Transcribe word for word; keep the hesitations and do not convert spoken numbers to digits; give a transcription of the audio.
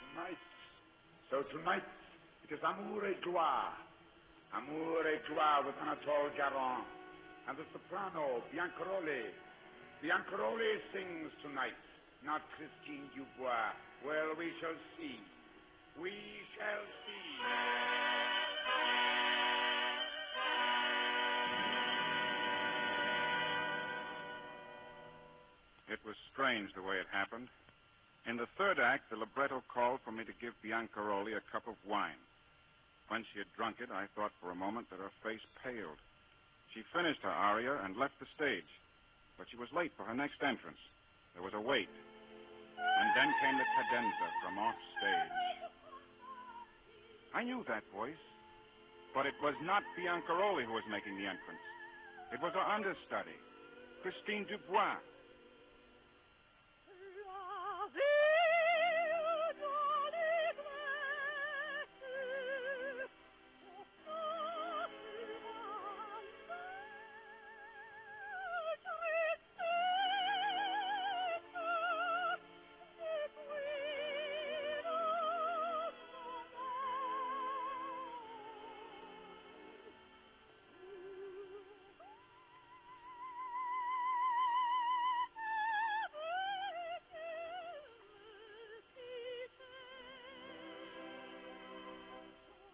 Nice. So tonight, it is Amour et Gloire. Amour et Gloire with Anatole Garon. And the soprano, Biancaroli. Biancaroli sings tonight, not Christine Dubois. Well, we shall see. We shall see. It was strange the way it happened. In the third act, the libretto called for me to give Biancaroli a cup of wine. When she had drunk it, I thought for a moment that her face paled. She finished her aria and left the stage, but she was late for her next entrance. There was a wait. And then came the cadenza from off stage. I knew that voice, but it was not Biancaroli who was making the entrance. It was her understudy, Christine Dubois.